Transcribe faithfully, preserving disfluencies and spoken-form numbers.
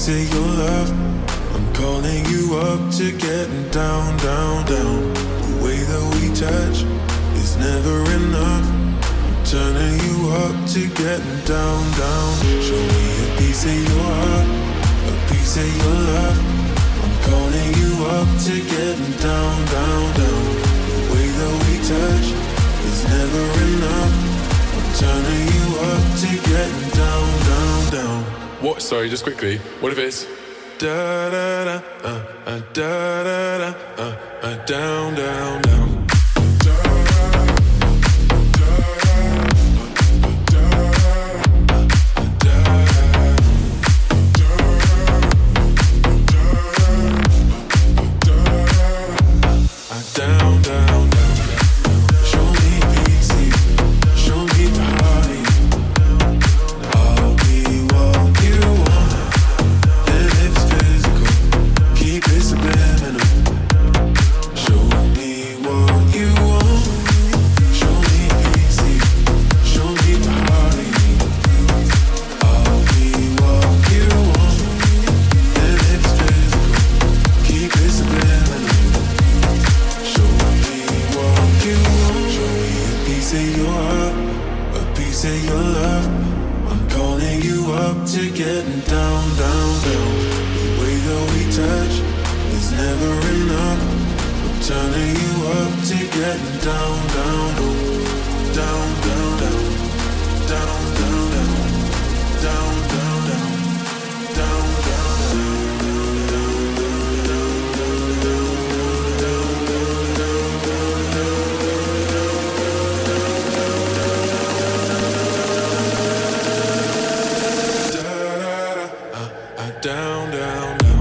piece of your love. I'm calling you up to getting down, down, down. The way that we touch is never enough. I'm turning you up to getting down, down. Show me a piece of your heart, a piece of your love. I'm calling you up to getting down, down, down. The way that we touch is never enough. I'm turning you up to getting down, down, down. What? Sorry, just quickly. What if it's da da da uh, uh, da da da uh, uh, down, down, down. Down, down, down. Show me easy, show me party. I'll be what you want, and it's physical. Keep it subliminal. Show me what you want. Show me easy, show me party. I'll be what you want, and it's physical. Keep it subliminal. Piece of your heart, a piece of your love. I'm calling you up to getting down, down, down. The way that we touch is never enough. I'm turning you up to getting down, down, down, down, down, down, down, down, down, down, down, down. Down, down, down.